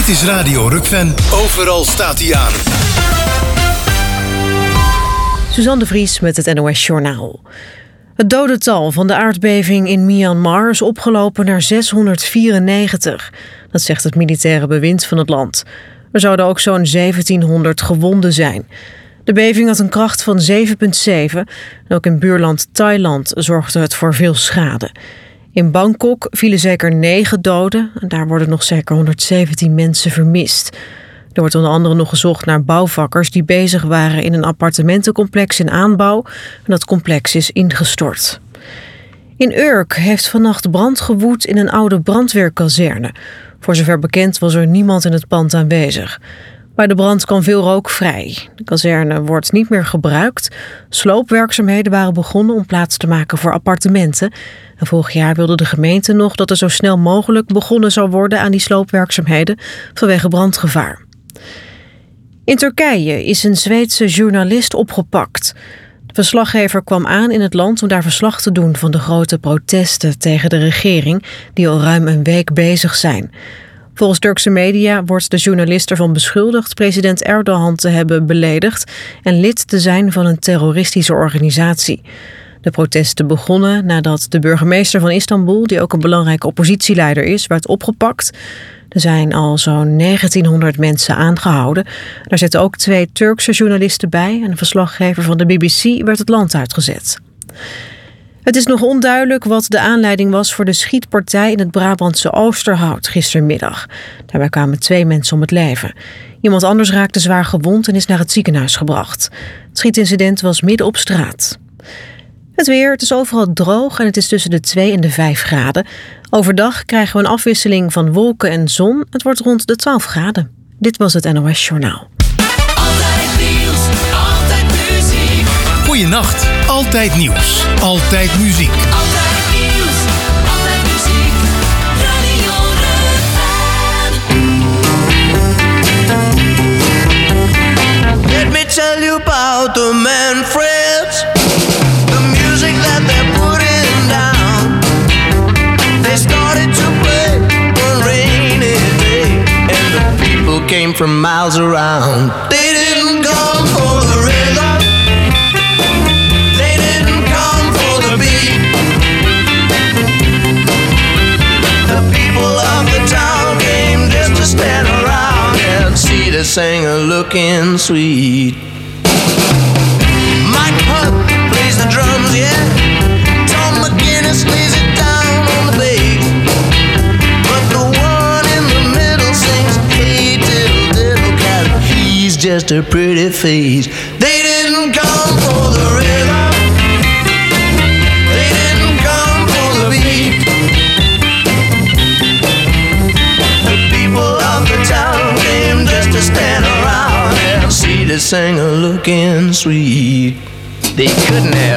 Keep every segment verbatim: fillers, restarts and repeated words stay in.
Dit is Radio Rukven. Overal staat hij aan. Suzanne de Vries met het N O S Journaal. Het dodental van de aardbeving in Myanmar is opgelopen naar zeshonderdvierennegentig. Dat zegt het militaire bewind van het land. Er zouden ook zo'n zeventienhonderd gewonden zijn. De beving had een kracht van zeven komma zeven. En ook in buurland Thailand zorgde het voor veel schade. In Bangkok vielen zeker negen doden. En daar worden nog zeker honderdzeventien mensen vermist. Er wordt onder andere nog gezocht naar bouwvakkers die bezig waren in een appartementencomplex in aanbouw. En dat complex is ingestort. In Urk heeft vannacht brand gewoed in een oude brandweerkazerne. Voor zover bekend was er niemand in het pand aanwezig. Bij de brand kwam veel rook vrij. De kazerne wordt niet meer gebruikt. Sloopwerkzaamheden waren begonnen om plaats te maken voor appartementen. En vorig jaar wilde de gemeente nog dat er zo snel mogelijk begonnen zou worden aan die sloopwerkzaamheden vanwege brandgevaar. In Turkije is een Zweedse journalist opgepakt. De verslaggever kwam aan in het land om daar verslag te doen van de grote protesten tegen de regering die al ruim een week bezig zijn. Volgens Turkse media wordt de journalist ervan beschuldigd president Erdogan te hebben beledigd en lid te zijn van een terroristische organisatie. De protesten begonnen nadat de burgemeester van Istanbul, die ook een belangrijke oppositieleider is, werd opgepakt. Er zijn al zo'n negentienhonderd mensen aangehouden. Daar zitten ook twee Turkse journalisten bij en een verslaggever van de B B C werd het land uitgezet. Het is nog onduidelijk wat de aanleiding was voor de schietpartij in het Brabantse Oosterhout gistermiddag. Daarbij kwamen twee mensen om het leven. Iemand anders raakte zwaar gewond en is naar het ziekenhuis gebracht. Het schietincident was midden op straat. Het weer, het is overal droog en het is tussen de twee en de vijf graden. Overdag krijgen we een afwisseling van wolken en zon. Het wordt rond de twaalf graden. Dit was het N O S Journaal. Altijd nieuws, altijd muziek. Goeienacht, altijd nieuws, altijd muziek. Altijd nieuws, altijd muziek. Radio Rukven. Let me tell you about the Manfreds. That they're putting down. They started to play one rainy day, and the people came from miles around. They didn't come for the rhythm, they didn't come for the beat. The people of the town came just to stand around and see the singer looking sweet. Mike Hunt plays the drums, yeah. Tom McGinnis lays it down on the bass. But the one in the middle sings, hey diddle diddle cat, he's just a pretty face. They didn't come for the rhythm, they didn't come for the beat. The people of the town came just to stand around and see the singer looking sweet. They couldn't have.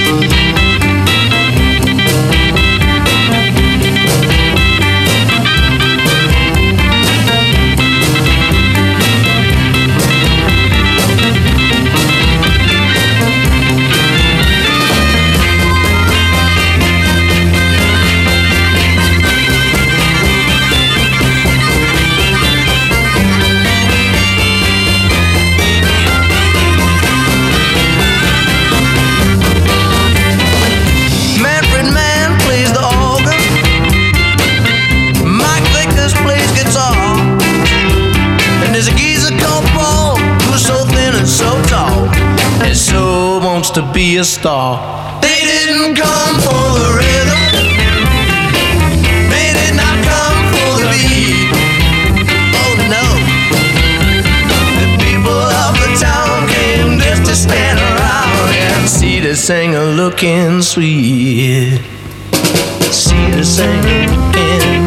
To be a star. They didn't come for the rhythm, they did not come for the beat. Oh no, the people of the town came just to stand around and see the singer looking sweet. See the singer looking,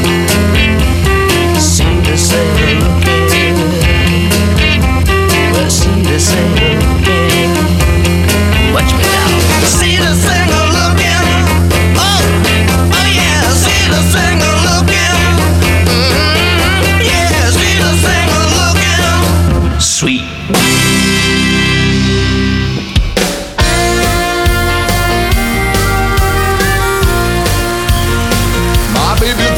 see the singer looking, well, see the singer looking. Watch me now. See the singer looking. Oh, oh yeah. See the singer looking. Mm-hmm. Yeah, see the singer looking. Sweet. My baby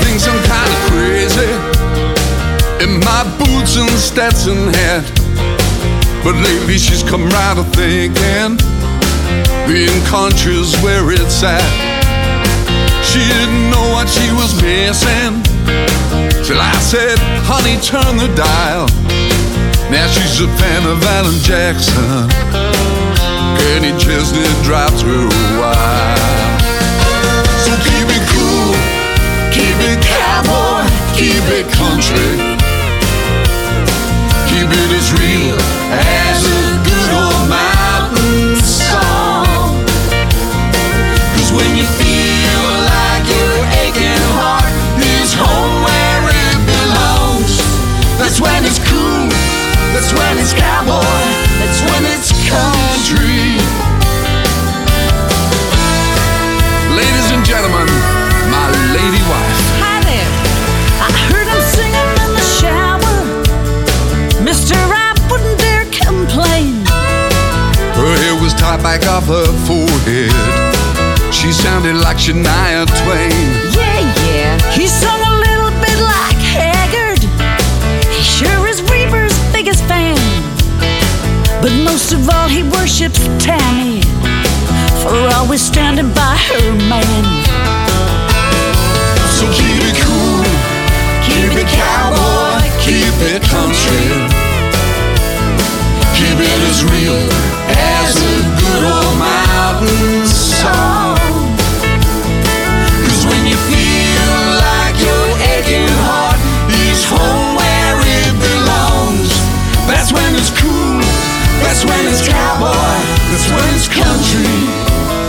in my boots and Stetson hat. But lately she's come round to thinking being country's where it's at. She didn't know what she was missing till I said, honey, turn the dial. Now she's a fan of Alan Jackson. Kenny Chesney drives her wild. So keep it cool, keep it cowboy, keep it country, keep it as real as a good old mountain song. Cause when you feel like your aching heart is home where it belongs, that's when it's cool, that's when it's cowboy, that's when it's country. Ladies and gentlemen, my lady wife. Hi there. I heard him singing in the shower. Mister, I wouldn't dare complain. Her hair was tied back off her forehead. She sounded like Shania Twain. Yeah, yeah. He sung a little bit like Haggard. He sure is Reaper's biggest fan. But most of all, he worships Tammy for always standing by her man. So keep it cool, keep it cowboy, keep it country, keep it as real as a good old mountain song. Cause when you feel like your aching heart is home where it belongs, that's when it's cool, that's when it's cowboy, that's when it's country.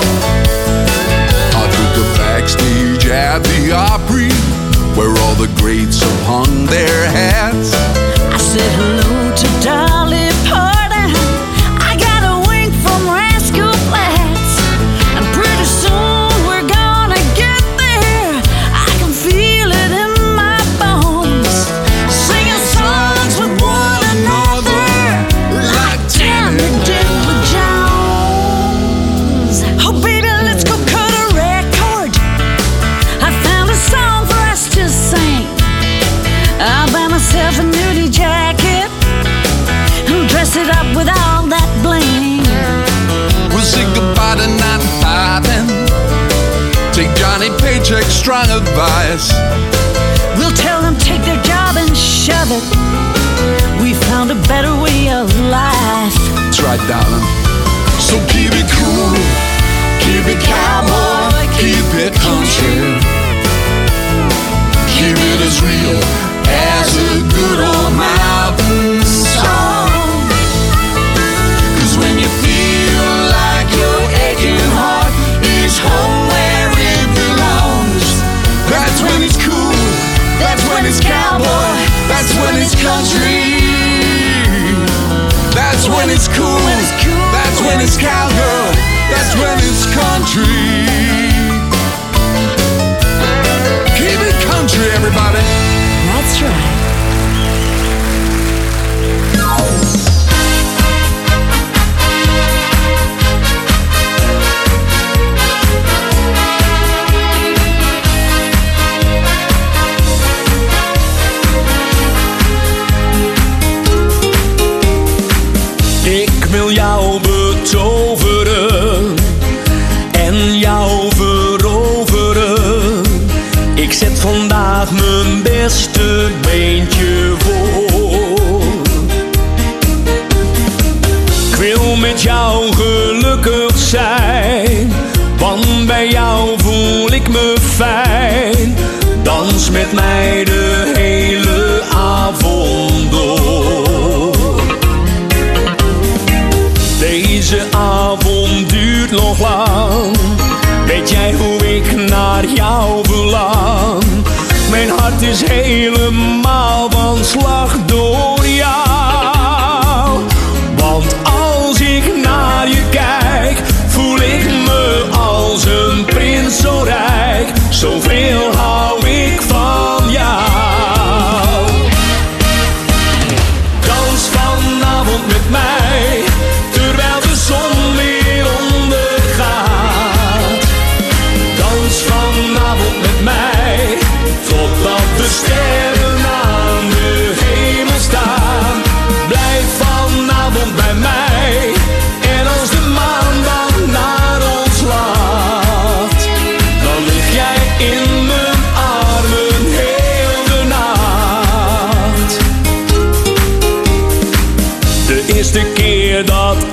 I took a backstage at the Opry, where all the greats have hung their hats. I said hello to Dolly Parton. I got a wink from Rascal Flatts, and pretty soon we're gonna get there. I can feel it in my bones, singing songs with one another like Tammy did with Jones. Oh baby, let's go cut a record. I found a song for us to sing. I'll buy myself a nudie jacket and dress it up with all that bling. We'll say goodbye to ninety-five and take Johnny Paycheck's strong advice. We'll tell them take their job and shove it. We found a better way of life. That's right, darling. So keep it cool, keep it cowboy, keep it country, keep it as real as a good old mountain song. Cause when you feel like your aching heart is home where it belongs, that's when it's cool, that's when it's cowboy, that's when it's country, that's when it's cool, that's when it's cowgirl, that's when it's country. Keep it country, everybody. That's right. Ik wil jou betoveren en jou veroveren. Ik zet vandaag mijn beste beentje voor. Ik wil met jou gelukkig zijn, want bij jou voel ik me fijn. Dans met mij de hele avond door. Deze avond duurt nog lang. Weet jij hoe ik naar jou verlang? Mijn hart is helemaal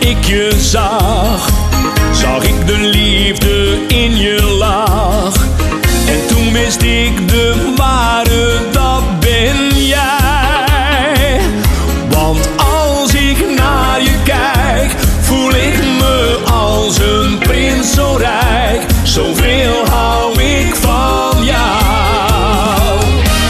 ik je zag, zag ik de liefde in je lach. En toen wist ik de ware, dat ben jij. Want als ik naar je kijk, voel ik me als een prins zo rijk. Zoveel hou ik van jou.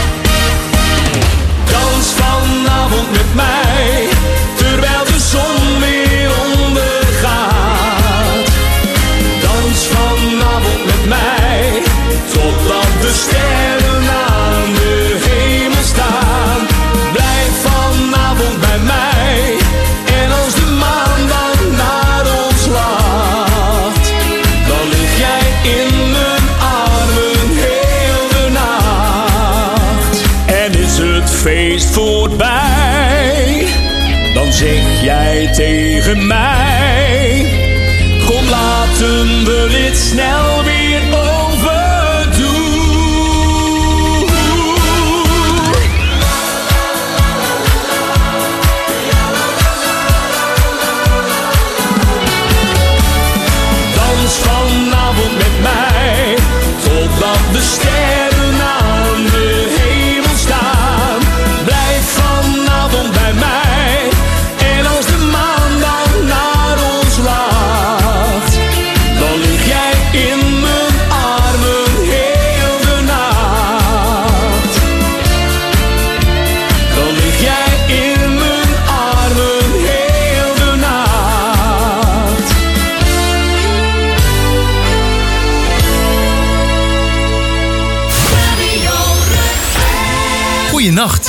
Dans vanavond met mij, terwijl de zon weer ondergaat. Dans vanavond met mij, totdat de sterren aan de hemel staan. Blijf vanavond bij mij, en als de maan dan naar ons lacht, dan lig jij in mijn armen heel de nacht. En is het feest voorbij, dan zeg jij tegen mij: kom, laten we dit snel weer overdoen. Dans vanavond met mij, totdat de sterren aan de hemel staan. Blijf vanavond bij mij, en als de maan dan naar ons lacht, dan lig jij in mijn armen heel de nacht. Dan lig jij in mijn armen heel de nacht. Radio Refrein. Goeienacht.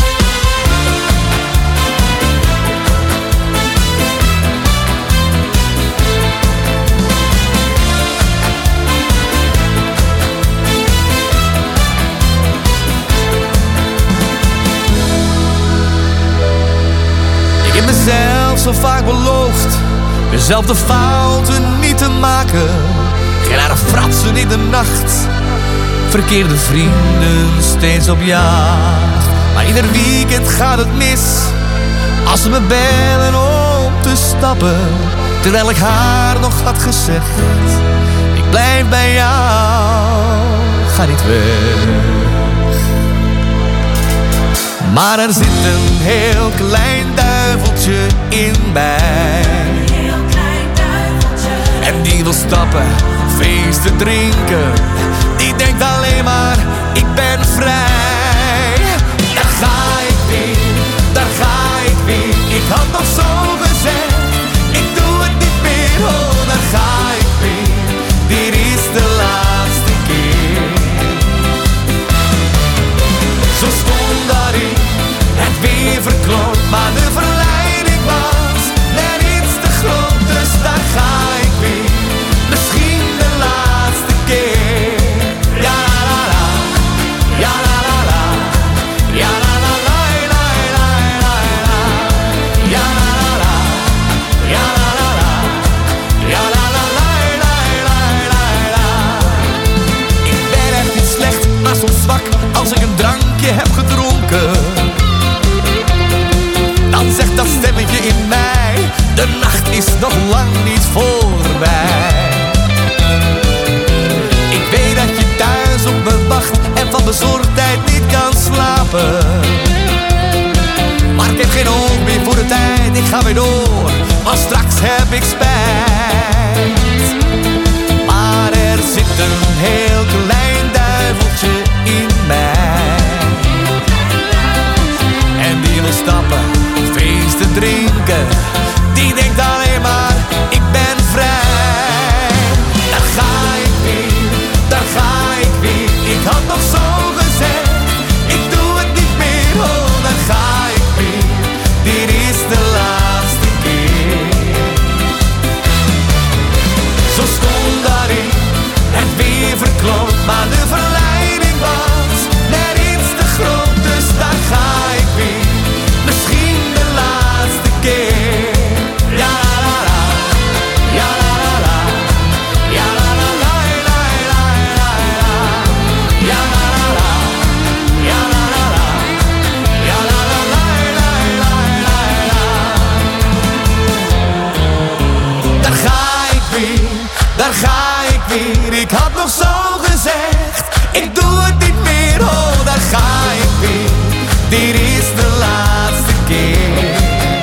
Ik heb mezelf zo vaak beloofd dezelfde fouten niet te maken. Geen rare fratsen in de nacht, verkeerde vrienden steeds op jacht. Maar ieder weekend gaat het mis als ze me bellen om te stappen, terwijl ik haar nog had gezegd: ik blijf bij jou, ga niet weg. Maar er zit een heel klein duiveltje in mij, en die wil stappen, feesten drinken. Die denkt alleen maar, ik ben vrij. Daar ga ik weer, daar ga ik weer. Ik had nog zo gezegd, ik doe het niet meer. Oh, daar ga ik weer, dit is de laatste keer. Zo stond dat ik het weer verkloot, maar de verleiding was net iets te groot. Dus daar ga ik weer, misschien de laatste keer. Ja la la, ja la la la, ja la la la la la la la, ja la la la, ja la la la, ja la la la la la la la. Ik ben echt niet slecht, maar soms zwak als ik een drankje heb gedronken. Dan zegt dat stemmetje in mij, de nacht is nog lang niet voorbij. Ik weet dat je thuis op me wacht en van bezorgdheid niet kan slapen. Maar ik heb geen oog meer voor de tijd, ik ga weer door, want straks heb ik spijt. Maar er zit een heel klein duiveltje in mij, en die wil stappen, feesten drinken. Die denkt alleen maar, ik ben vrij. Daar ga ik weer, daar ga ik weer. Ik had nog zo gezegd, ik doe het niet meer. Oh, daar ga ik weer, dit is de laatste keer. Zo stond daar ik, het weer verkloot, maar de verleiding was is de laatste keer.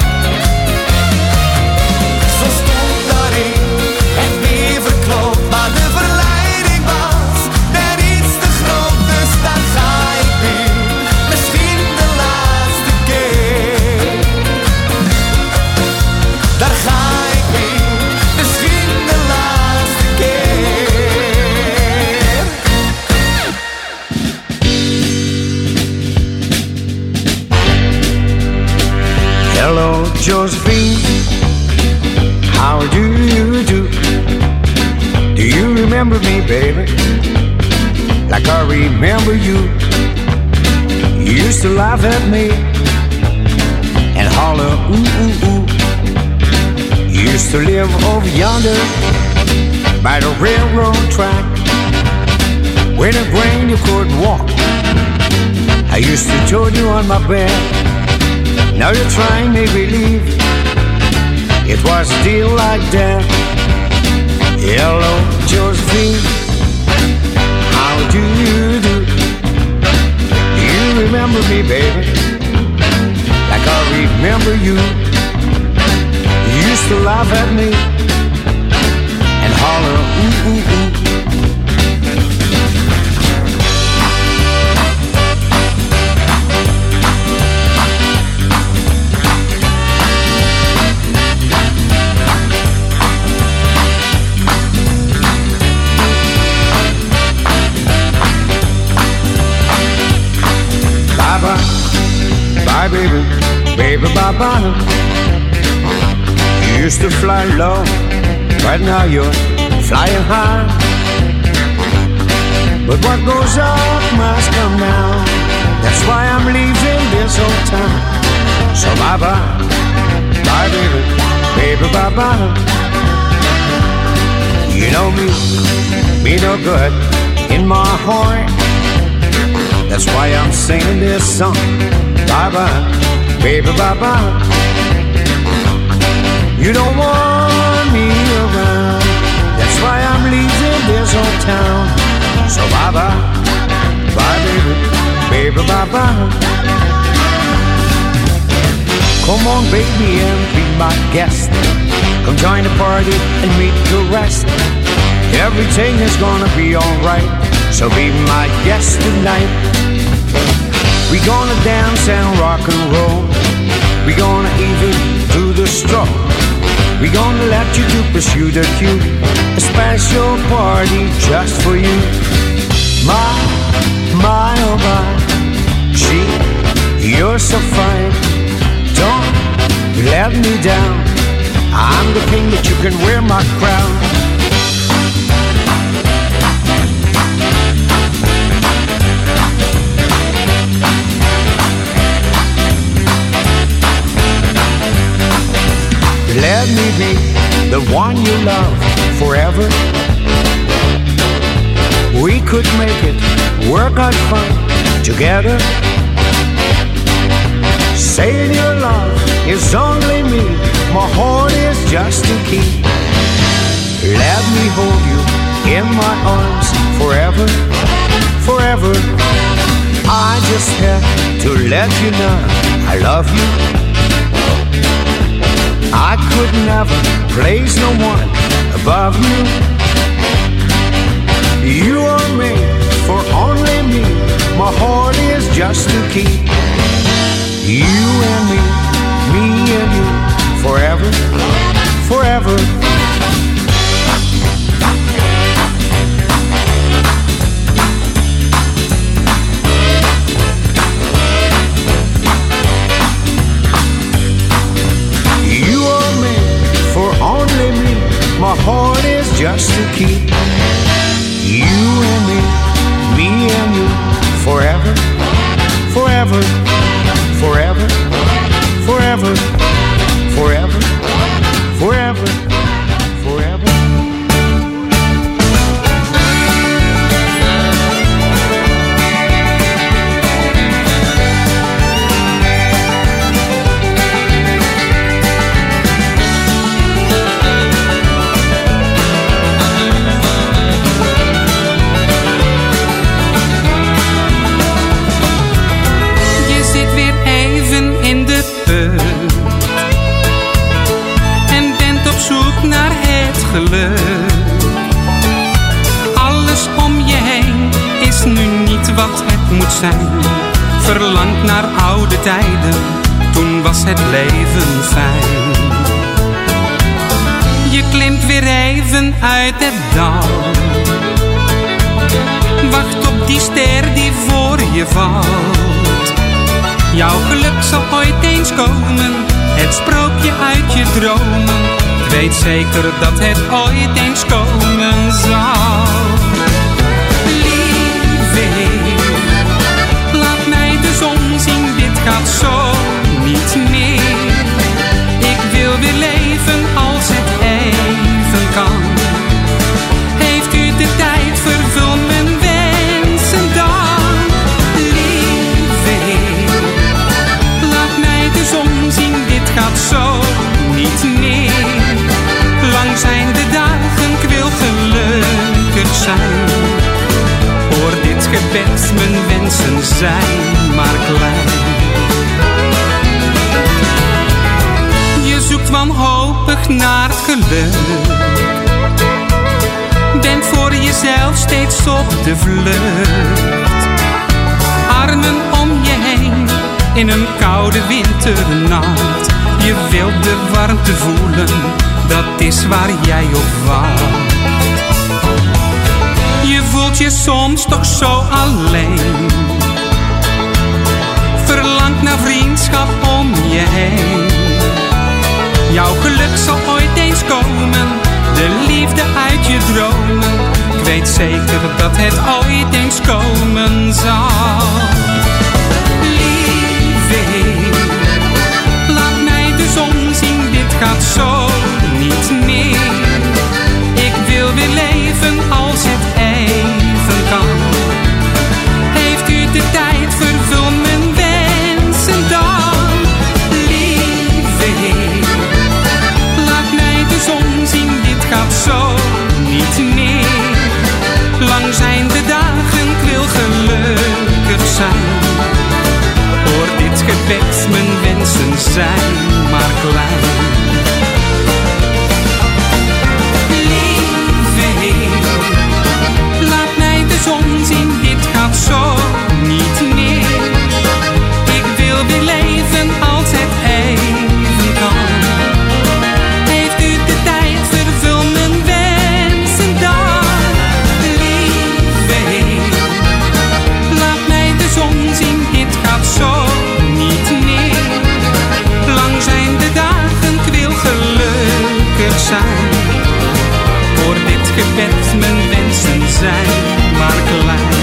Zo stond daarin het weer verkloot, maar de verleiding was net iets te groot. Dus daar ga ik weer, misschien de laatste keer. Daar ga ik weer, misschien de laatste keer. Hello, Josephine, how do you do? Do you remember me, baby? Like I remember you. You used to laugh at me and holler, ooh, ooh, ooh. You used to live over yonder by the railroad track. When it rained, you couldn't walk. I used to tote you on my back. Now you're trying to believe it was a deal like that. Hello, Josephine, how do you do? Do you remember me, baby? Like I remember you. You used to laugh at me and holler, ooh, ooh, ooh. Bye, baby, baby, bye-bye. You used to fly low, but now you're flying high. But what goes up must come down. That's why I'm leaving this old town. So bye-bye, bye, baby, baby, bye-bye. You know me, me no good in my heart. That's why I'm singing this song. Bye-bye, baby, bye-bye. You don't want me around. That's why I'm leaving this old town. So bye-bye, bye, baby, baby, bye-bye. Come on, baby, and be my guest. Come join the party and meet the rest. Everything is gonna be alright. So be my guest tonight. We gonna dance and rock and roll. We gonna even do the stroll. We gonna let you to pursue the cue. A special party just for you. My, my, oh my. Gee, you're so fine. Don't let me down. I'm the king that you can wear my crown. Let me be the one you love forever. We could make it work out fine together. Saying your love is only me. My heart is just a key. Let me hold you in my arms forever, forever. I just have to let you know I love you. I could never place no one above you. You are made for only me. My heart is just a key. You and me, me and you, forever, forever. My heart is just a key. You and me, me and you, forever, forever, forever, forever, forever, forever, forever. het leven fijn. Je klimt weer even uit het dal. Wacht op die ster die voor je valt. Jouw geluk zal ooit eens komen, het sprookje uit je dromen. Ik weet zeker dat het ooit eens komen zal. Laat mij de zon zien, dit gaat zo niet meer. Ik wil weer leven als het even kan. Heeft u de tijd, vervul mijn wensen dan. Lieve Heer, laat mij de zon zien, dit gaat zo niet meer. Lang zijn de dagen, ik wil gelukkig zijn. Hoor dit gebed, mijn wensen zijn maar klein. Je zoekt wanhopig naar het geluk. Bent voor jezelf steeds op de vlucht. Armen om je heen in een koude winternacht. Je wilt de warmte voelen, dat is waar jij op wacht. Je voelt je soms toch zo alleen. Verlangt naar vriendschap om je heen. Jouw geluk zal ooit eens komen, de liefde uit je dromen. Ik weet zeker dat het ooit eens komen zal. Lieve Heer, laat mij de zon zien, dit gaat zo niet meer. Ik wil weer leven als het even kan. Heeft u de tijd, vervul mijn wensen dan. Lieve Heer, laat mij de zon zien, dit gaat zo niet meer. Lang zijn de dagen, ik wil gelukkig zijn. Hoor dit gebed, mijn wensen zijn maar klein. Zon zien, dit gaat zo niet meer. Ik wil weer leven als het even kan. Heeft u de tijd, vervul mijn wensen dan. Lieve Heer, laat mij de zon zien, dit gaat zo niet meer. Lang zijn de dagen, ik wil gelukkig zijn. Voor dit gebed, mijn wensen zijn maar klein.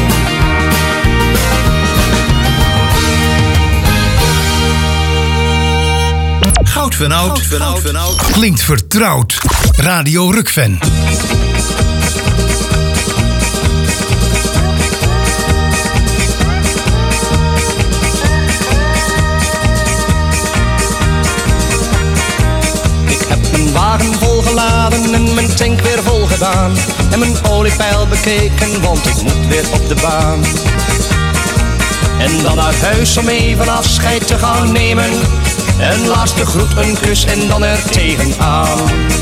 Goud van Oud, Goud van Oud, van Oud. Klinkt vertrouwd. Radio Rukven. Wagen volgeladen en mijn tank weer vol gedaan. En mijn oliepeil bekeken, want ik moet weer op de baan. En dan naar huis om even afscheid te gaan nemen. Een laatste groet, een kus en dan er tegenaan.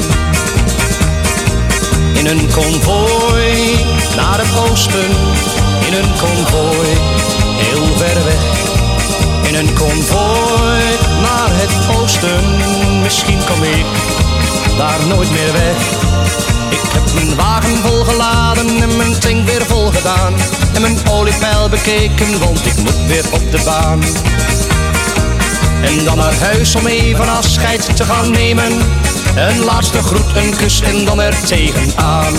In een konvooi naar het oosten. In een konvooi heel ver weg. In een konvooi naar het oosten. Misschien kom ik daar nooit meer weg. Ik heb mijn wagen volgeladen en mijn tank weer vol gedaan. En mijn oliepeil bekeken, want ik moet weer op de baan. En dan naar huis om even afscheid te gaan nemen. Een laatste groet, een kus en dan er tegenaan.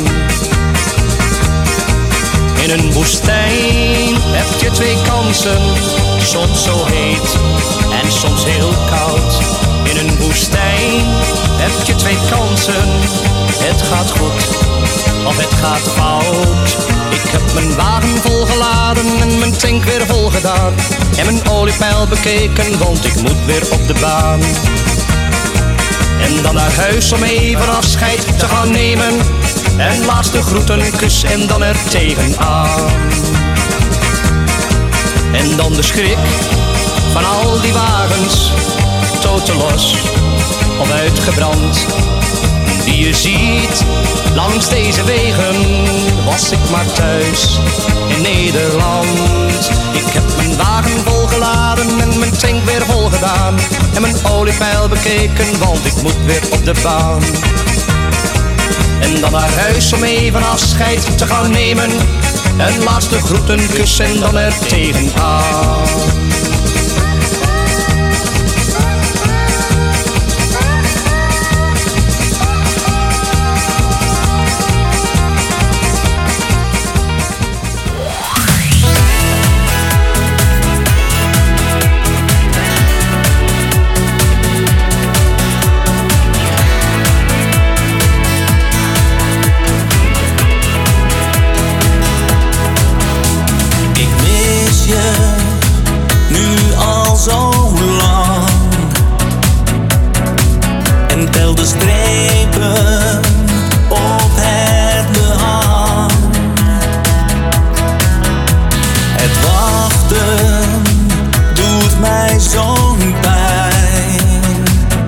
In een woestijn heb je twee kansen. Soms zo heet en soms heel koud. In een woestijn heb je twee kansen. Het gaat goed of het gaat fout. Ik heb mijn wagen volgeladen en mijn tank weer vol gedaan. En mijn oliepeil bekeken, want ik moet weer op de baan. En dan naar huis om even afscheid te gaan nemen. En laatste groet, een kus en dan er tegenaan. En dan de schrik van al die wagens, totelos of uitgebrand. Die je ziet langs deze wegen, was ik maar thuis in Nederland. Ik heb mijn wagen volgeladen en mijn tank weer vol gedaan. gedaan en mijn oliepeil bekeken, want ik moet weer op de baan. En dan naar huis om even afscheid te gaan nemen. Een laatste groet, een kus en dan er tegenaan. Zo lang en tel de strepen op het behang. Het wachten doet mij zo'n pijn.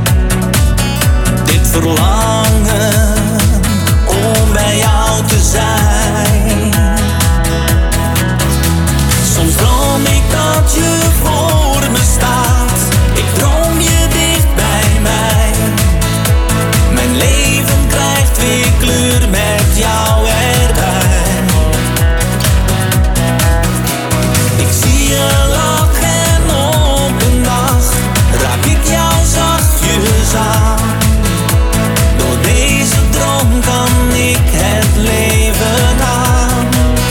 Dit verlangen om bij jou te zijn. Soms droom ik dat je voor me staat. Ik droom je dicht bij mij. Mijn leven krijgt weer kleur met jou erbij. Ik zie je lachen op een dag. Raak ik jou zachtjes aan. Door deze droom kan ik het leven aan.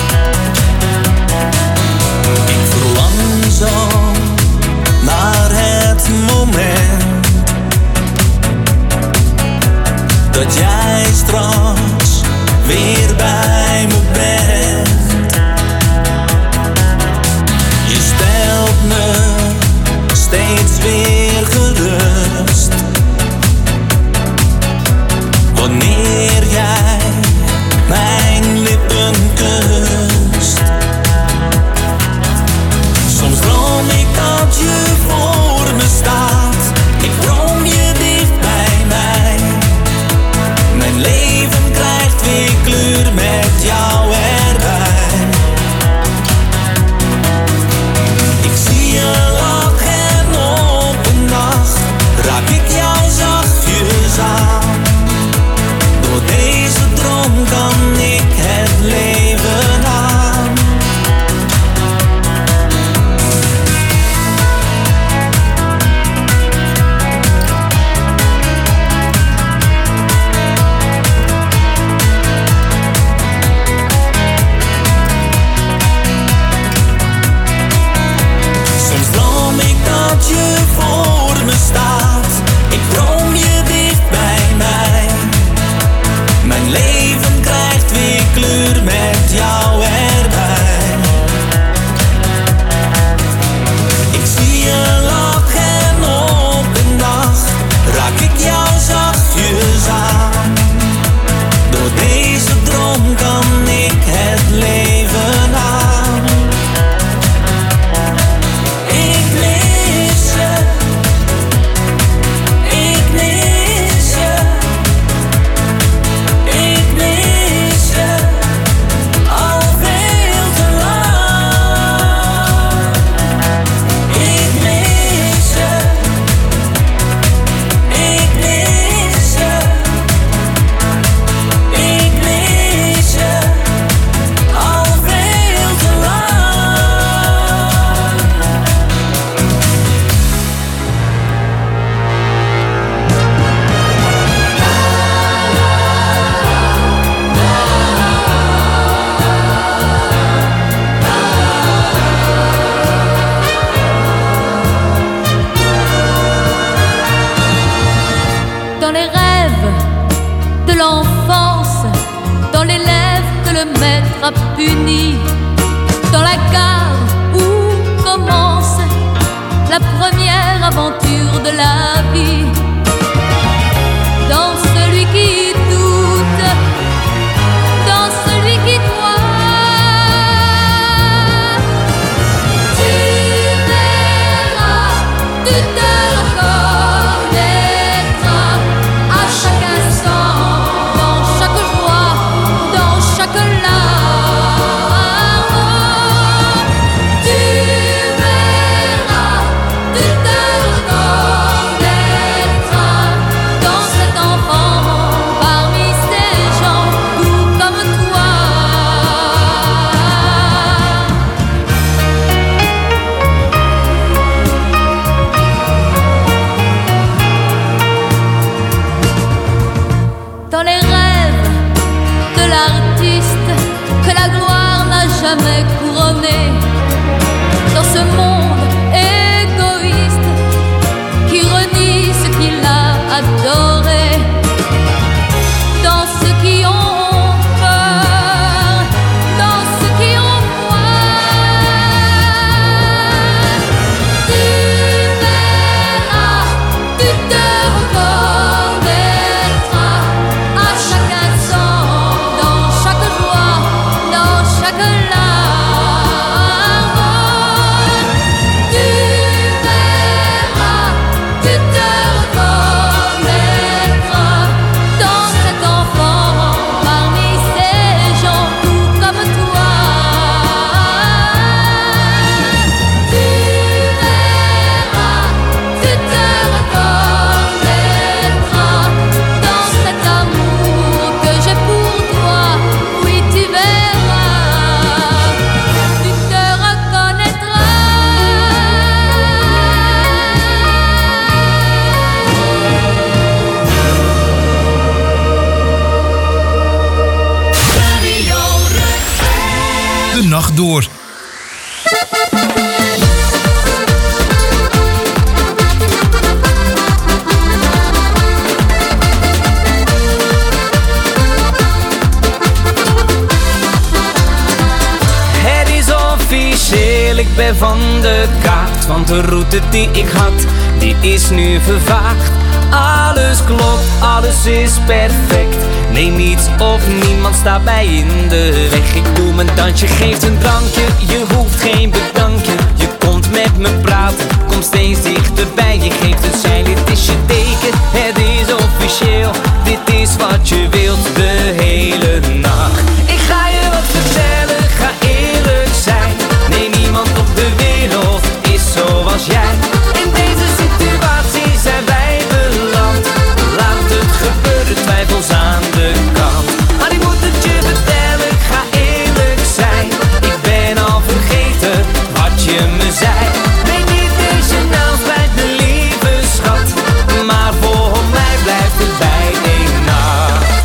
Ik verlang zo naar het moment dat jij straks weer bij me bent. Je stelt me steeds weer gerust wanneer jij mijn lippen kust. Soms droom ik dat je voor me staat. Ik droom je dicht bij mij. Mijn leven krijgt weer kleur met jou erbij. Ik zie je lachen op een dag. Raak ik jou zachtjes aan. Door deze droom kan ik het leven aan. Soms droom ik dat je voor me staat. Ik droom je dicht bij mij. Mijn leven krijgt weer kleur met jou erbij. Ik zie je lachen op een dag. Raak ik jou zachtjes aan. Door deze droom kan ik het leven aan. Ik mis je. Ik mis je. Ik mis je. Al veel te lang. Ik mis je. Ik mis je. Ik mis je. Al veel te lang. Dans les rêves de l'enfance, dans les lèvres que le maître a puni, dans la gare où commence la première aventure de la vie, dans celui qui doute, dans celui qui croit, tu verras, tu te reconnaîtras à chaque instant, dans chaque joie, dans chaque larme. Tu verras, tu te reconnaîtras. dag door. Het is officieel, ik ben van de kaart, want de route die ik had, die is nu vervaagd. Alles klopt, alles is perfect. Nee, niets of niemand staat mij in de weg. Ik doe mijn dansje, geef een drankje. Je hoeft geen bedankje. Je komt met me praten, kom steeds dichterbij. Je geeft een sein, dit is je teken. Het is officieel, dit is wat je wilt de hele nacht. Ik ga je wat vertellen, ga eerlijk zijn. Nee, niemand op de wereld is zoals jij. In deze situatie zijn wij beland. Laat het gebeuren, twijfels aan de kant. Maar ik moet het je vertellen, ik ga eerlijk zijn. Ik ben al vergeten wat je me zei. Nee, niet deze naam spijt me, lieve schat. Maar voor mij blijft het bij één nacht.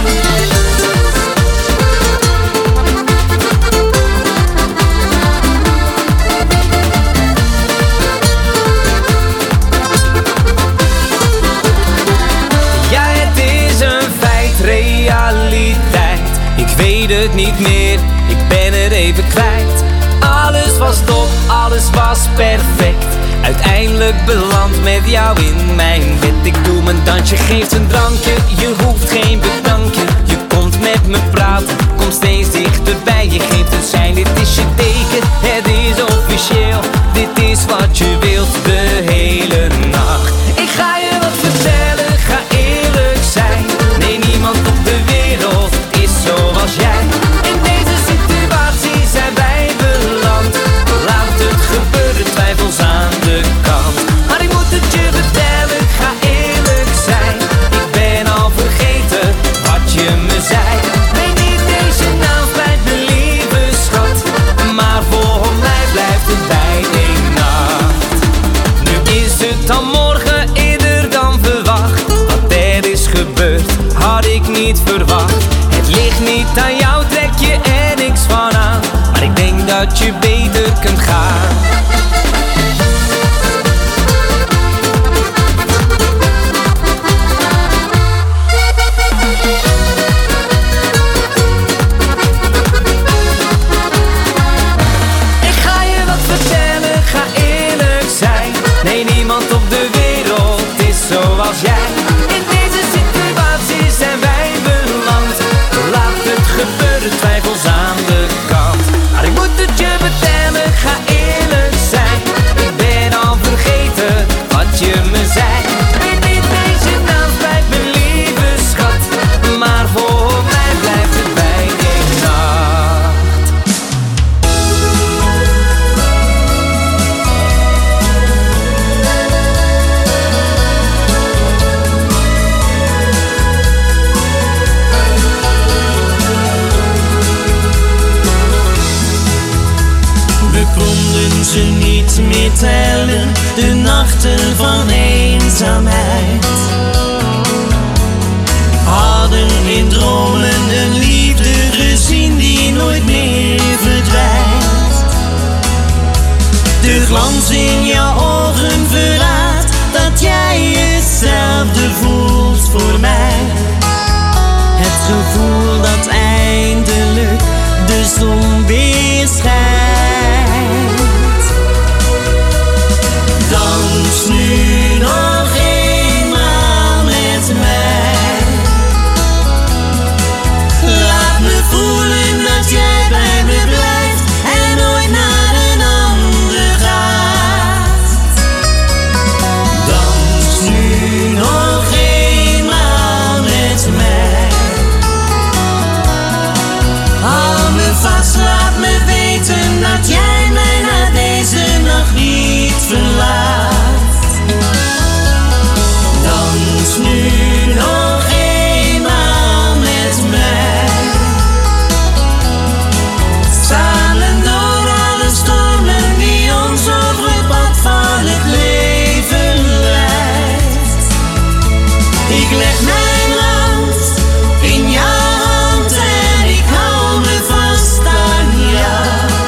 Ja, het is een feit, realiteit. Ik weet het niet meer, ik ben het even kwijt. Alles was top, alles was perfect. Uiteindelijk beland met jou in mijn bed. Ik doe mijn dansje, geef een drankje. Je hoeft geen bedankje. Je komt met me praten, kom steeds dichterbij. Je geeft een sein, dit is je teken. Het is officieel, dit is wat je wilt de hele nacht. Ik ga je wat vertellen, ga eerlijk zijn. Nee, niemand op de wereld is zoals jij. In deze situatie zijn wij beland. Laat het gebeuren, twijfels aan de kant. Maar ik moet het je vertellen, ga eerlijk zijn. Ik ben al vergeten wat je me zei. Nee, niet deze naam spijt me, lieve schat. Maar voor mij blijft het bij één nacht. Nu is het dan morgen eerder dan verwacht. Wat er is gebeurd, had ik niet verwacht. Het ligt niet aan jou, trek je er niks van aan. Maar ik denk dat je beter kunt gaan. Ik ga je wat vertellen, ga eerlijk zijn. Nee, niemand op de wereld is zoals jij. In deze situatie zijn wij beland. Laat het gebeuren, twijfels aan de kant. Maar ik moet het je vertellen, ga eerlijk zijn. Ik ben al vergeten wat je me zei. Weet niet deze naam spijt me, lieve schat. Maar voor mij blijft het bij één nacht. We konden ze niet meer tellen, de nachten van eenzaamheid. Hadden in dromen een liefde gezien die nooit meer verdwijnt. De glans in jouw ogen verraadt dat jij hetzelfde voelt voor mij. Het gevoel dat eindelijk de zon weer schijnt. Dans nu nog eenmaal met mij. Laat me voelen dat jij bij me blijft en nooit naar een ander gaat. Dans nu nog eenmaal met mij. Hou me vast, laat me weten dat jij mij na deze nacht niet verlaat. Dans nu nog eenmaal met mij. Samen door alle stormen die ons over het pad van het leven leidt. Ik leg mijn hand in jouw hand en ik hou me vast aan jou.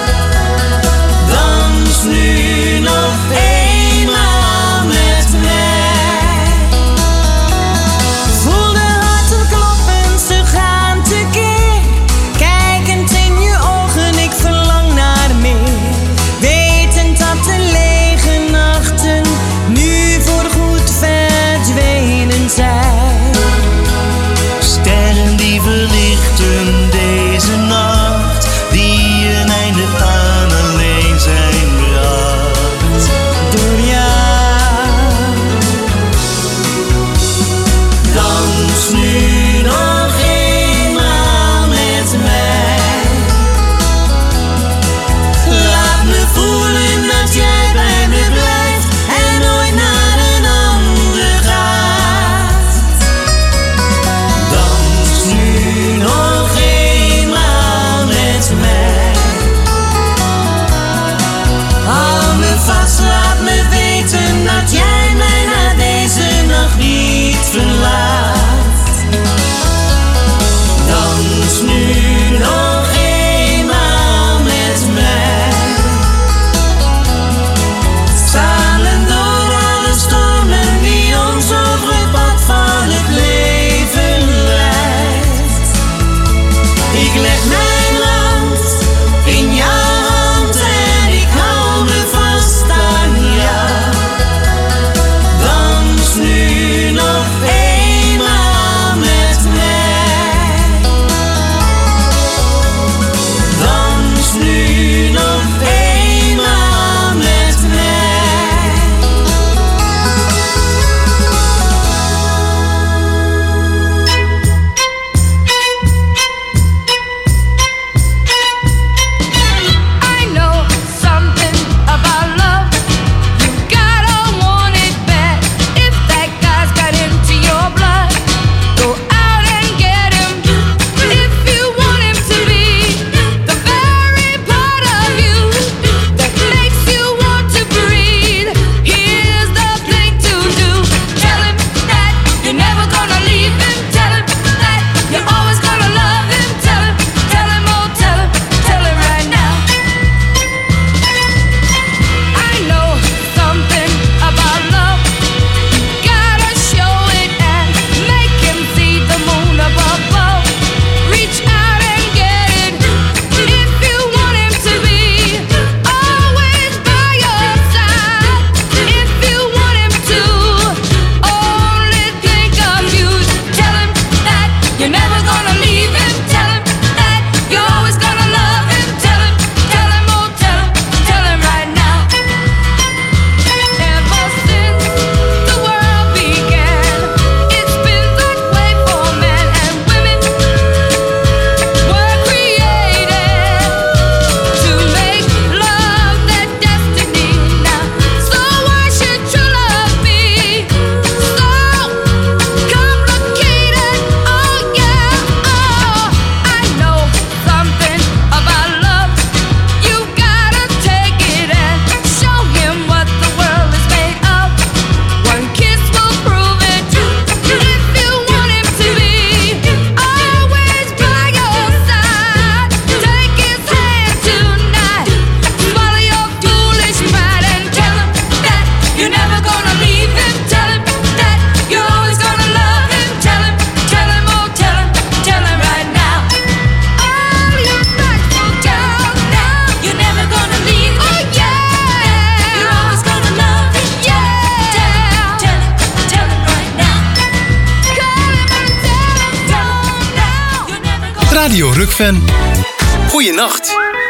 Radio Rukfan. Goeienacht.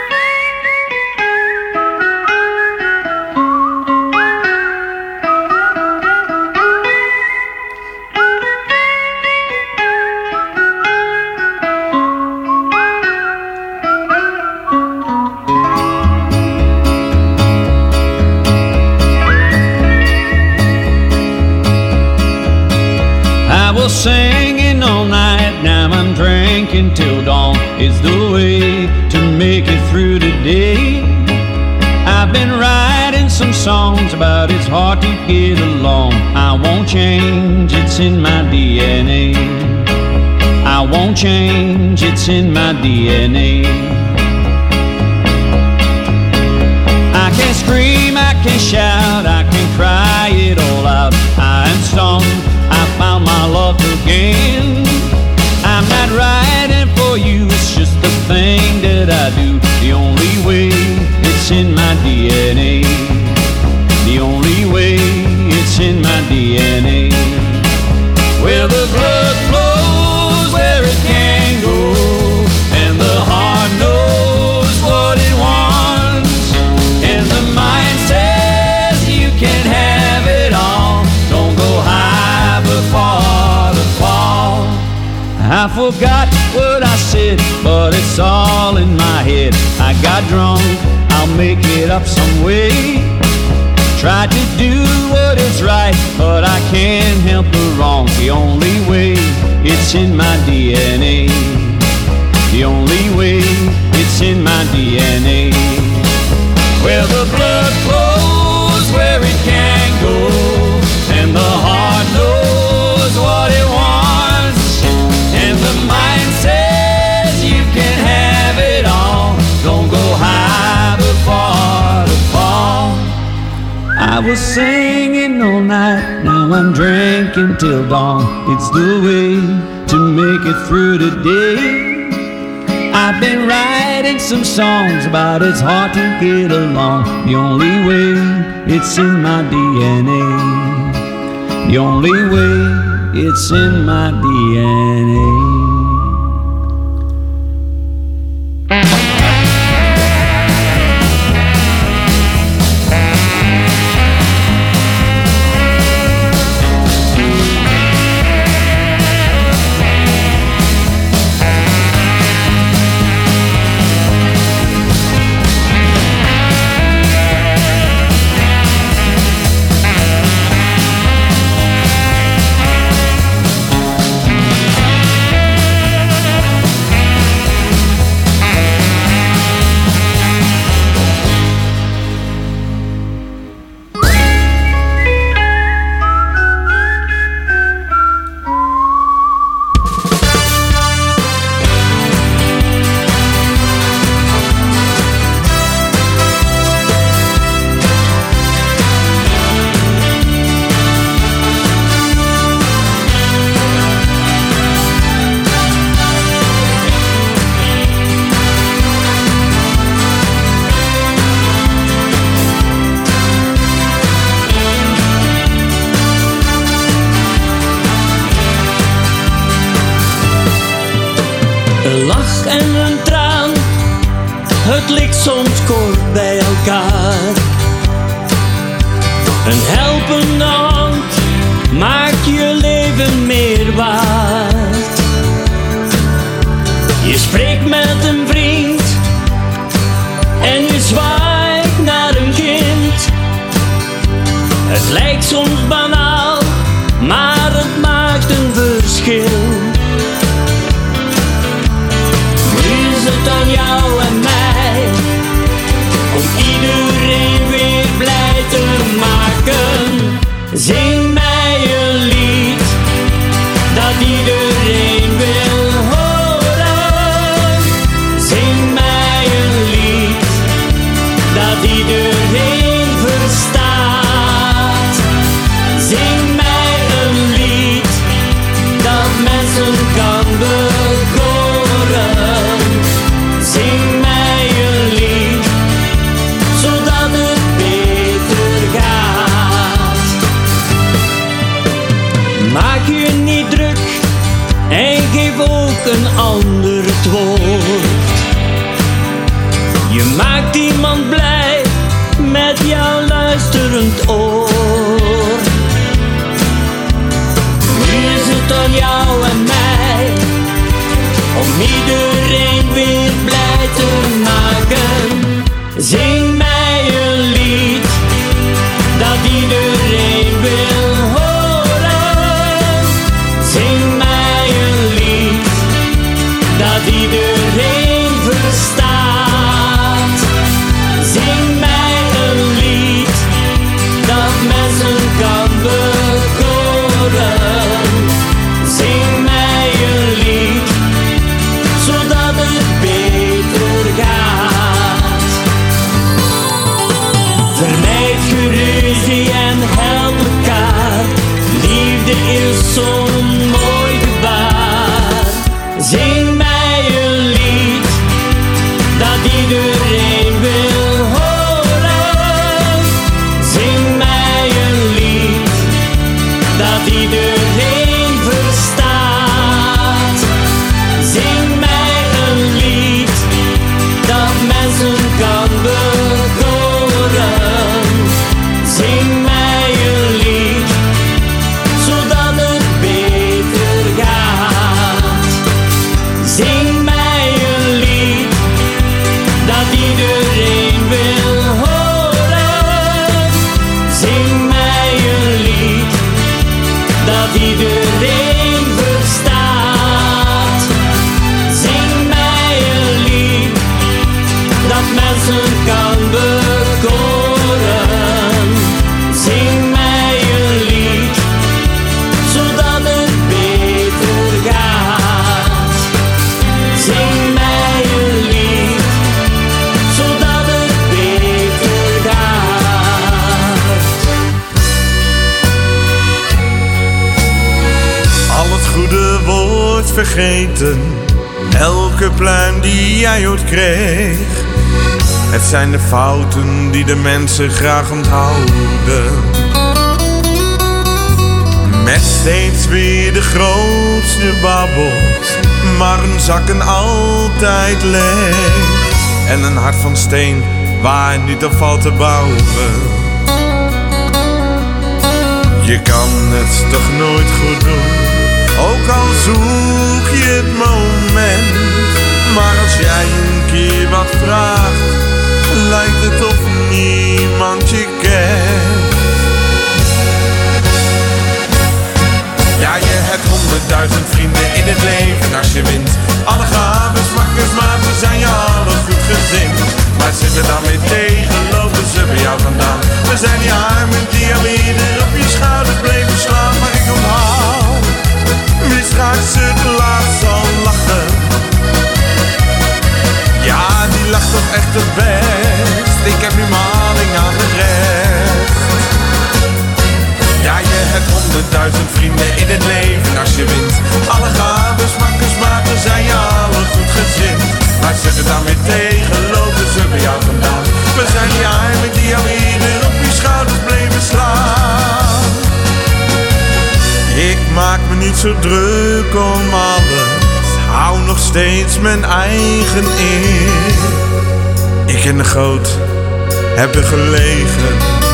Singing all night, now I'm drinking till dawn. It's the way to make it through the day. I've been writing some songs about it's hard to get along. I won't change, it's in my D N A. I won't change, it's in my D N A. I can scream, I can shout, I can cry it all out. I am stoned, I found my luck again. I'm not writing for you, it's just the thing that I do. The only way, it's in my D N A. The only way, it's in my D N A. Where the blood flows, where it can go, and the heart knows what it wants, and the mind says you can have it all. Don't go high before the fall. I forgot what I said, but it's all in my head. I got drunk, I'll make it up some way. Tried to do what is right, but I can't help the wrong. The only way, it's in my D N A. The only way, it's in my D N A. Where the blood flows, where it can go, and the heart knows what it wants, and the mind says you can have it all. Don't go high before the fall. I was singing all night, now I'm drinking till dawn. It's the way to make it through the day. I've been writing some songs about it's hard to get along. The only way, it's in my D N A. The only way, it's in my D N A. Een lach en een traan, het ligt soms kort bij elkaar. Een helpende hand maakt je leven meer waard. Je spreekt met een vriend en je zwaait naar een kind. Het lijkt soms banaal, maar het maakt een verschil. Aan jou en mij, om iedereen weer blij te maken. Zing mij een lied, dat iedereen wil horen. Zing mij een lied, dat iedereen verstaat. Zing mij een lied, dat mensen kan bekoren. Zing mij een lied, zodat het beter gaat. Maak je niet druk en geef geef ook een ander het woord. Je maakt iemand blij met jouw luisterend oor. Nu is het aan jou en mij om iedereen weer blij te maken. Zing mij een lied dat iedereen wil horen. Zing mij een lied dat iedereen verstaat. Zing mij een lied dat mensen kan bekoren. Zing mij een lied zodat het beter gaat. Vermijd geruzie en help elkaar. Liefde is zo'n mooi gebaar. Zing mij een lied dat iedereen wil horen. Zing mij een lied dat iedereen verstaat. Zing mij een lied dat mensen kan bekoren. Zing mij een lied zodat het beter gaat. Zing mij een lied dat iedereen wil horen. Zing mij een lied dat iedereen verstaat. Zing mij een lied dat mensen kan bekoren. Zing mij een lied zodat het beter gaat. Zing mij een lied zodat het beter gaat. Al het goede wordt vergeten, elke pluim die jij ooit kreeg. Het zijn de fouten die de mensen graag onthouden. Met steeds weer de grootste babbels, maar hun zakken altijd leeg. En een hart van steen waar niet op valt te bouwen. Je kan het toch nooit goed doen, ook al zoek je het moment. Maar als jij een keer wat vraagt, lijkt het of niemand je kent. Ja, je hebt honderdduizend vrienden in het leven als je wint. Alle gaven, makkers, maten zijn je alle goed gezind. Maar zitten dan weer tegen, lopen ze bij jou vandaan. We zijn die armen die al eerder op je schouders bleven slaan. Maar ik onthoud, wie straks het laatst zal lachen. Ja, die lacht toch echt het best. Ik heb nu maling aan de rest. Ja, je hebt honderdduizend vrienden in het leven als je wint. Alle gaven, makkers, maten zijn je alle goed gezind. Maar zet het dan weer tegen, lopen ze bij jou vandaan. We zijn die armen die al eerder op je schouders bleven slaan. Ik maak me niet zo druk om alles, hou nog steeds mijn eigen eer. Ik in de goot heb er gelegen.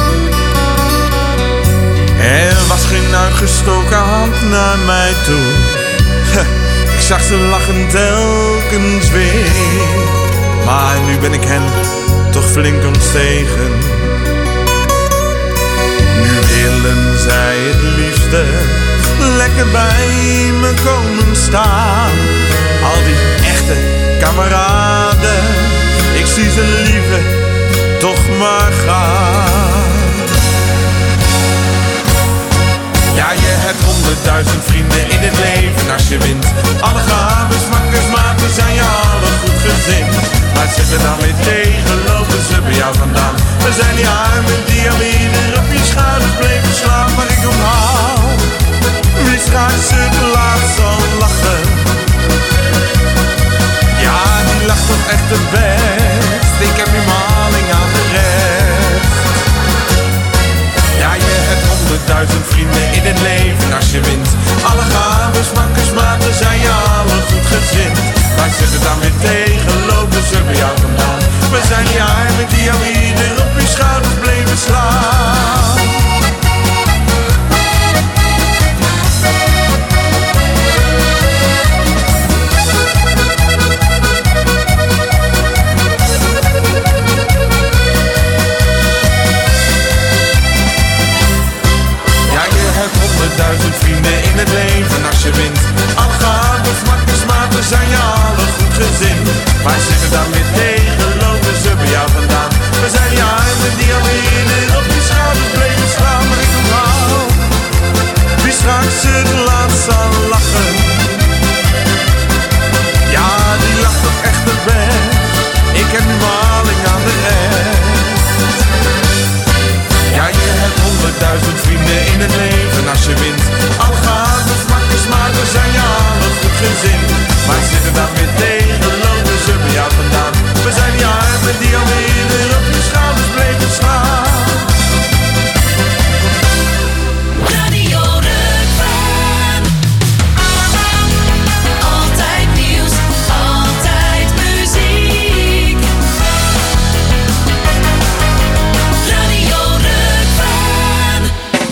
Er was geen uitgestoken hand naar mij toe. Ik zag ze lachen telkens weer. Maar nu ben ik hen toch flink ontstegen. Nu willen zij het liefste lekker bij me komen staan. Al die echte kameraden, ik zie ze liever toch maar gaan. Ja, je hebt honderdduizend vrienden in het leven als je wint. Alle gaven, makkers, maten zijn je alle goed gezind. Maar zitten dan weer tegen, lopen ze bij jou vandaan. We zijn die armen die al eerder op je schouders bleven slaan. Maar ik onthoud, wie straks het laatst zal lachen. Ja, die lacht toch echt het best. Ik heb nu maling aan de rest. Ja, je hebt honderdduizend vrienden vrienden in het leven als je wint. Alle gaven, makkers, maten zijn je alle goed gezind. Maar zit er dan weer tegen, lopen ze bij jou vandaan. We zijn die armen die jou ieder op je schouders bleven slaan. Duizend vrienden in het leven als je wint. Alle gaven, makkers, maten zijn je alle goed gezind. Maar zitten dan weer tegen, lopen ze bij jou vandaan. We zijn die armen die al eerder op je schouders bleven slaan. Maar ik onthoud wie straks het laatst zal lachen. Ja, die lacht toch echt het best. Ik heb nu maling aan de rest. Ja, je hebt honderdduizend vrienden in het leven als je wint. Alle gaven, makkers, maten zijn je alle goed gezind. Maar zitten dan weer tegen, lopen ze bij jou vandaan. We zijn die armen die al eerder op je schouders bleven slaan. Radio Rukven. Altijd nieuws, altijd muziek. Radio Rukven.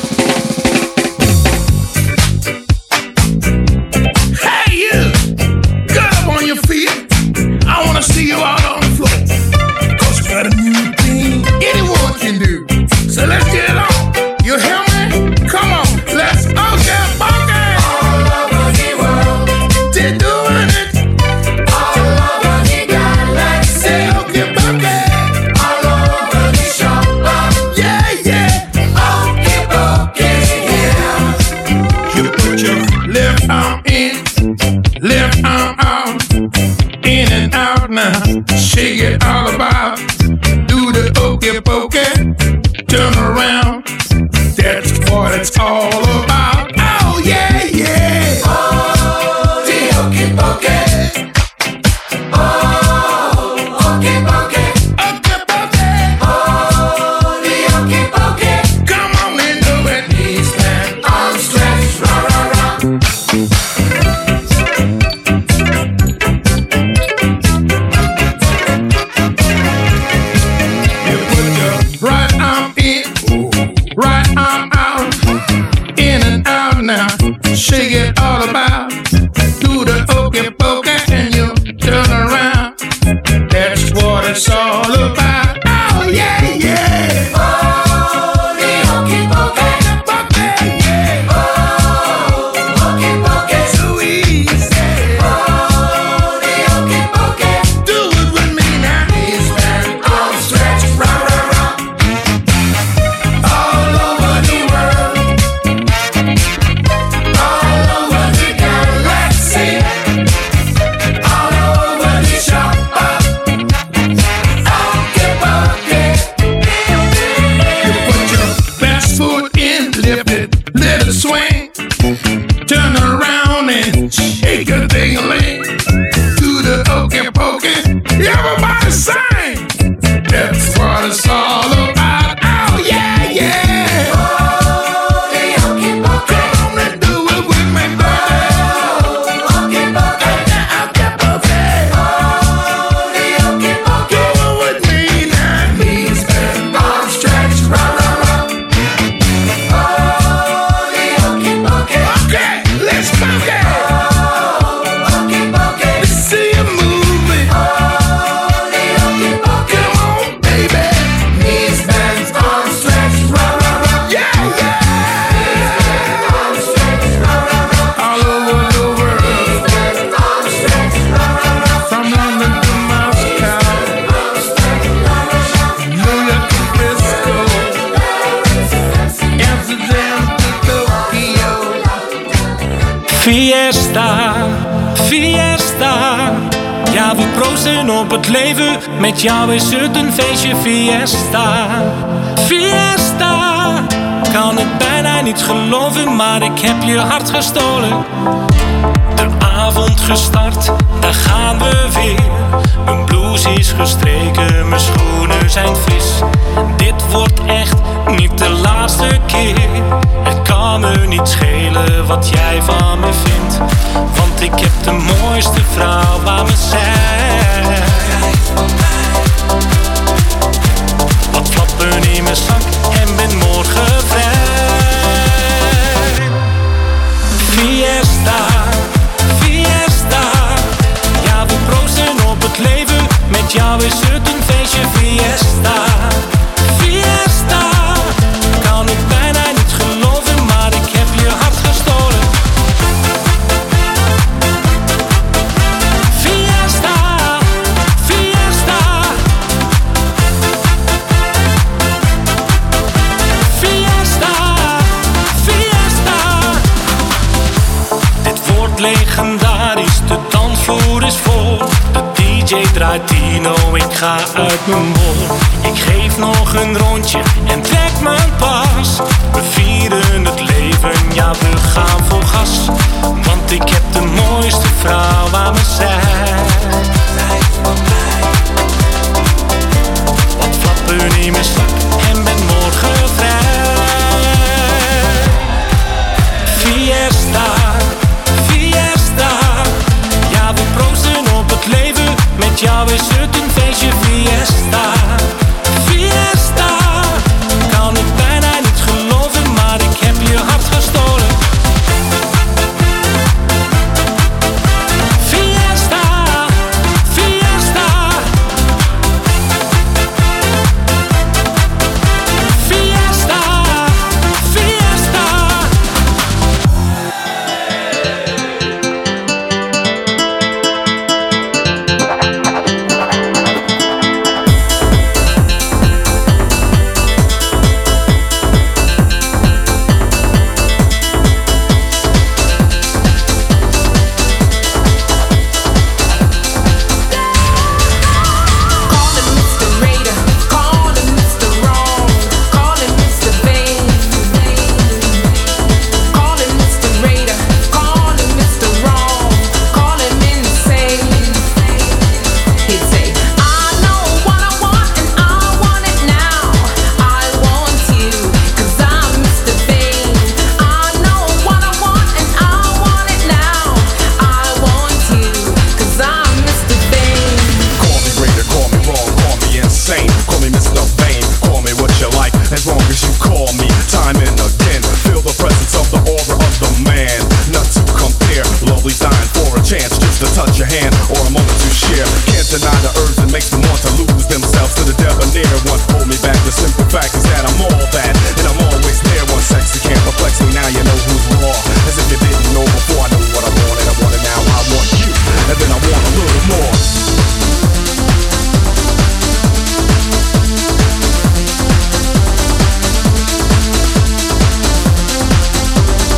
Hey you! Get up on your feet. I wanna see you out on the floor. Cause we got a new thing anyone can do. So let's get it on. You hear me? Come on, let's all get funky. All over the world, they're doing it. All over the galaxy, okay, funky. All over the shop, yeah, yeah. Okay, okay, yeah. You put your left arm in, left arm out, in and out now. Shake it all about. Do the okey pokey, turn around. That's what it's all about. Oh yeah, yeah. Oh, the okey pokey. Oh, okey pokey. Okey pokey. Oh, the okey pokey. Come on and do it. Knees bend, arms stretched, rah rah rah. You put your right arm in, right arm out, in and out now. Shake it all about. Do the okey pokey and you turn around. That's what it's all about. Oh yeah, yeah. Oh, the okey pokey. Yeah. Oh, okey pokey. So easy. Oh, the okey pokey. Do it with me now. Knees bend, arms stretched, rah rah rah. All over the world, all over the galaxy, all over the shop. Okey pokey. You put your best foot in, lift it, let it swing. Turn around and shake a ding-a-ling. Do the okey pokey. Everybody sing. That's what it's all about. Oh yeah, yeah. Oh, the okey pokey. Come on and do it with me, baby. Oh, okey pokey. Okey pokey. Oh, the okey pokey. Do it with me now. Knees bend, arms stretched, rah rah rah. Oh, the okey pokey. Okay, let's funky. Oh, okey pokey. Let's see you moving. Oh, the okey pokey. Come on, baby. Knees bend, arms stretched, rah rah rah. Yeah, yeah. Arms stretched, rah rah rah. All over the world. Arms stretched, rah rah rah. From London to Moscow, New York to Frisco, Amsterdam to Tokyo. Fiesta, fiesta. Ja, we proosten op het leven. Met jou is het een feestje. Fiesta, fiesta. Kan het bijna niet geloven, maar ik heb je hart gestolen. De avond gestart, daar gaan we weer. Mijn blouse is gestreken, mijn schoenen zijn fris. Dit wordt echt niet de laatste keer. Het kan me niet schelen wat jij van me vindt, want ik heb de mooiste vrouw aan mijn zij. Wat flappen in mijn zak en ben morgen vrij. Fiesta, fiesta. Ja, we proosten op het leven. Met jou is het een feestje. Fiesta, fiesta. Kan ik bijna niet geloven, maar ik heb je hart gestolen. Fiesta, fiesta. Fiesta, fiesta. Dit wordt legendarisch, de dansvloer is vol. De D J draait Dino, ik ga uit mijn bol. Ik geef nog een rondje en trek mijn pas. We vieren het leven, ja we gaan vol gas. Want ik heb de mooiste vrouw aan mijn zij. Wat flappen in mijn zak en ben morgen vrij. Fiesta, fiesta. Ja we proosten op het leven, met jou is het